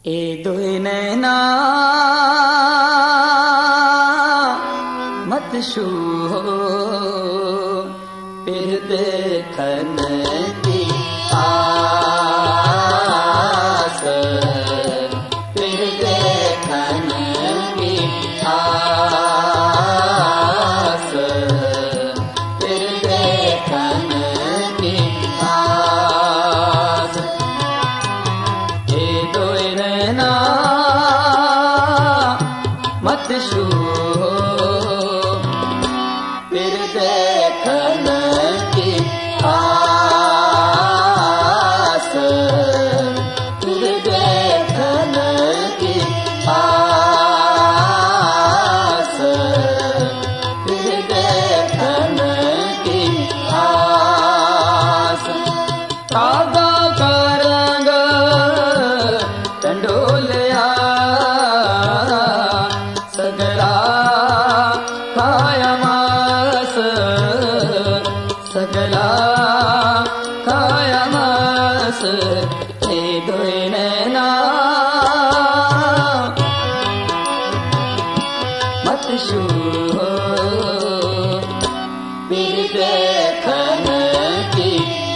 ए दोए नैना मत छू फिर देखन की आस, फिर देखन की आस, फिर देखन की आस। ए दोए नैना मत छू फिर देखन की आस, फिर देखन की आस, फिर देखन की आस। तागा का रंग टंडोलिया सगला खाया मास, सगला खाया मास। ए दोए नैना मत छू फिर देखन की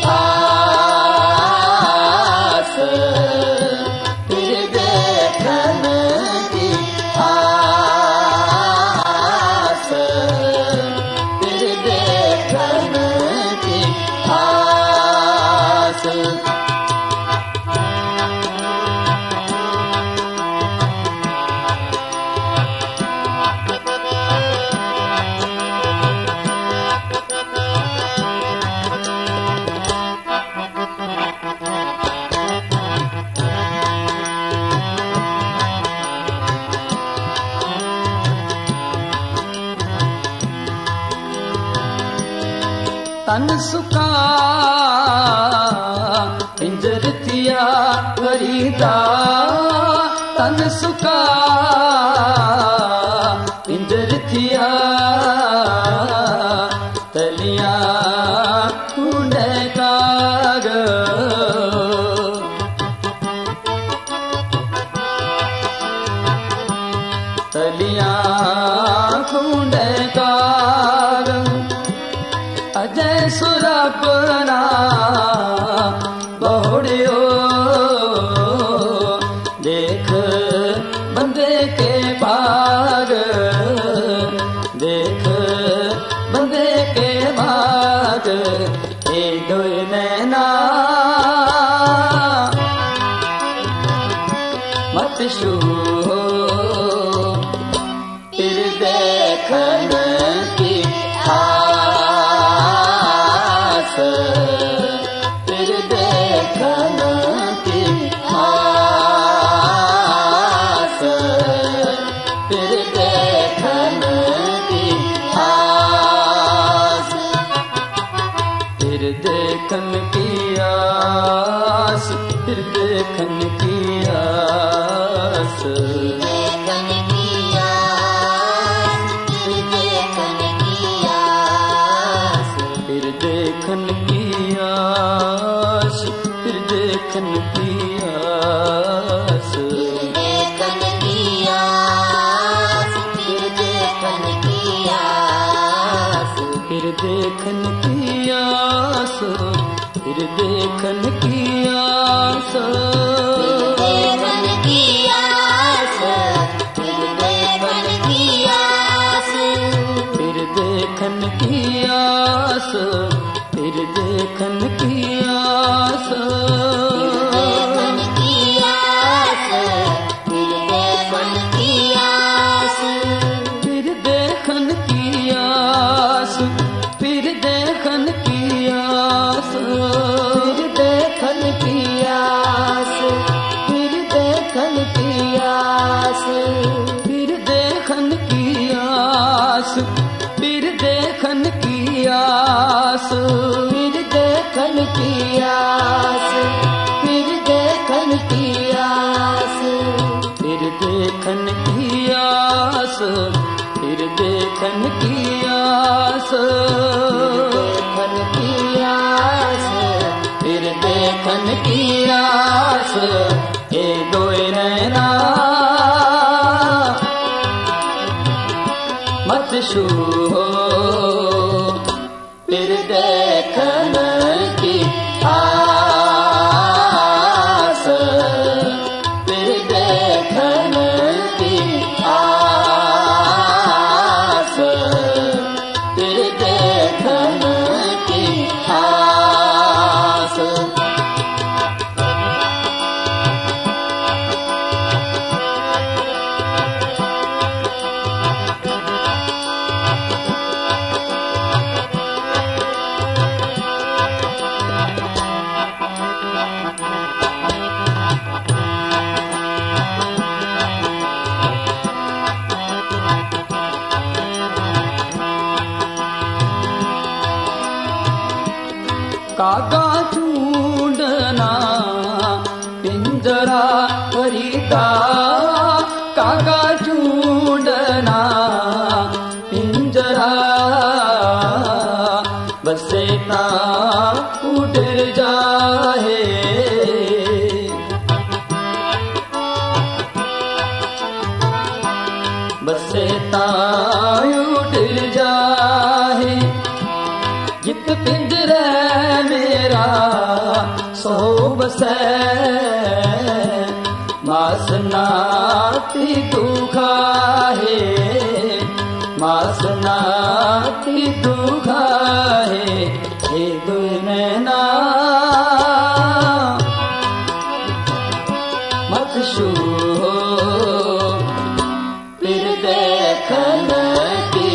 आस, फिर देखन की आस, फिर देखन की आस। तन सुका पिंजर थिया वरीदा, तन सुका पिंजर थिया तलियां ढूंढे काग, तलियां ढूंढे काग। अजय सुरपना बहुड़ियो देख बंदे के भाग, देख बंदे के भाग। ए दोए नैना मत छू फिर देखन की आस, फिर देखन की आस, फिर देखन की आस। फिर देखन की आस, फिर देखन की आस, देखन की आस, फिर देखन की आस, फिर देखन की आस, फिर देखन की आस। देखन की आस, फिर देखन की आस, फिर देखन की आस, फिर देखन की आस। देखन की आस, फिर देखन की आस, फिर देखन की आस, फिर देखन की आस। देखन की आस, फिर देखन की आस, फिर देखन की आस, फिर देखन की आस, फिर देखन की आस, फिर देखन की आस, फिर देखन की आस, फिर देखन की आस, फिर देखन की आस, फिर देखन की आस, फिर देखन की आस, फिर देखन की आस, देखन की आस, फिर देखन की आस। ए दोए नैना नैना मत छूहो, फिर देखन की आस, फिर देखन की आस, फिर देखन की आस। कागा ढूंढना पिंजरा फरीदा, कागा ढूंढना पिंजरा, बसे ता उड़ जाए, बसे ता उड़ जाए। जित पिंजरे मेरा सो बसै, मास नाती दुखा है, मास नाती दुखा है। हे दो नैना मत छूहो, फिर देखन की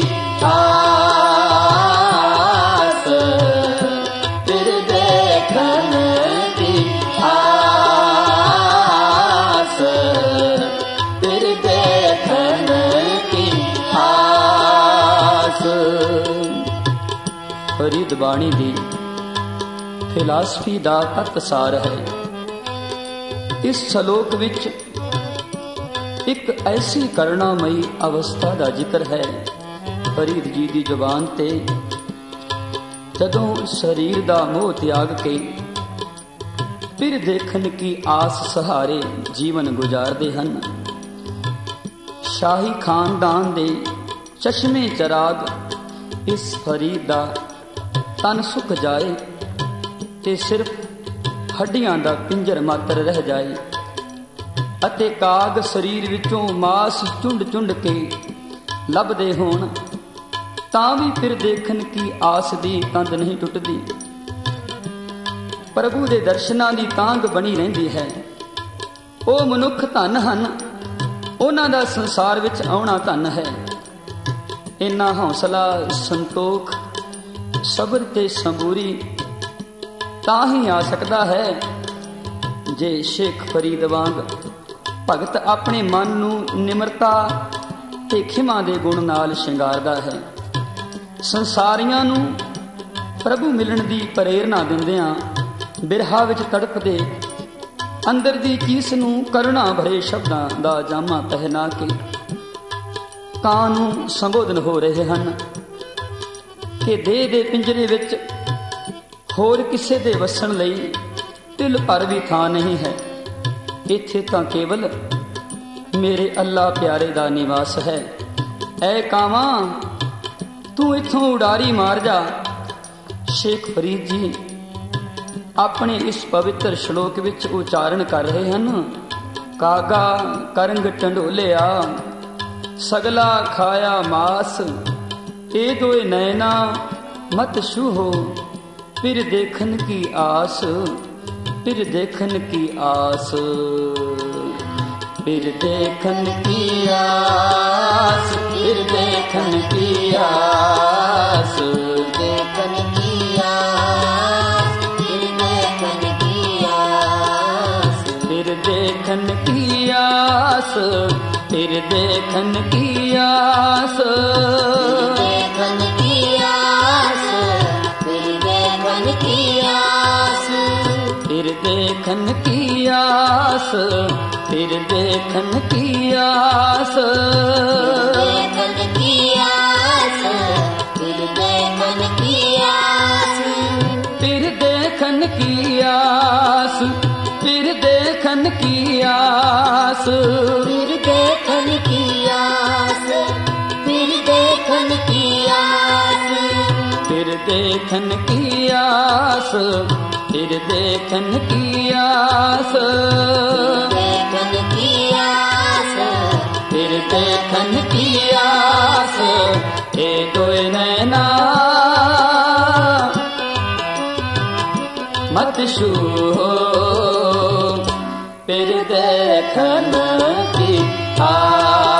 आस, फिर देखन की आस, फिर देखन की आस। फरीद बाणी दी फिलासफी दा तत्सार है। इस शलोक विच एक ऐसी करुणामयी अवस्था का जिक्र है। फरीद जी की जुबान ते जदों शरीर का मोह त्याग के फिर देखन की आस सहारे जीवन गुजारते हैं। शाही खानदान दे चश्मे चराग इस फरीद का तन सुख जाए ते सिर्फ हड्डियां दा पिंजर मात्र रह जाए, अते काग शरीर विचों मास चुंड चुंड के लभदे होण तां भी फिर देखन की आस दी कंध नहीं टुटदी। प्रभु दे दर्शनां दी तांग बनी रहिंदी है। ओ मनुख धन हन, उन्हां दा संसार विच आउणा धन है। इन्ना हौसला संतोख सबर ते सबूरी तां ही आ सकदा है जे शेख फरीद वांग भगत अपने मन नूं निमरता ते खिमा दे गुण नाल शिंगारदा है। संसारियां नूं प्रभु मिलण दी प्रेरणा दिंदियां बिरहा विच तड़पदे अंदर दी चीस नूं करुणा भरे शब्दां दा जामा पहना के कां नूं संबोधन हो रहे हन कि देह दे पिंजरे विच होर किसे दे वसण लई तिल भर भी थां नहीं है। इत्थे तां केवल मेरे अल्लाह प्यारे दा निवास है। ऐ कावां तू इथों उडारी मार जा। शेख फरीद जी अपने इस पवित्र श्लोक विच उचारण कर रहे हैं। कागा करंग टंडोलिया सगला खाया मास, ए दोए नैना मत छूहो, फिर देखन की आस, फिर देखन की आस, फिर देखन की आस, फिर देखन की आस, देखन की आस, फिर देखन की आस, फिर देखन की आस, फिर देखन की आस, देखन की आस, फिर देखन की आस, फिर देखन की आस, फिर देखन की आस, देखन की आस, फिर देखन की आस, फिर देखन की आस, फिर देखन देखन की आस, फिर देखन की आस, फिर देखन की आस, फिर देखन की आस, फिर देखन की आस, देखन की आस, फिर देखन की आस। ए दोए नैना मत छूओ, फिर देखन की आस।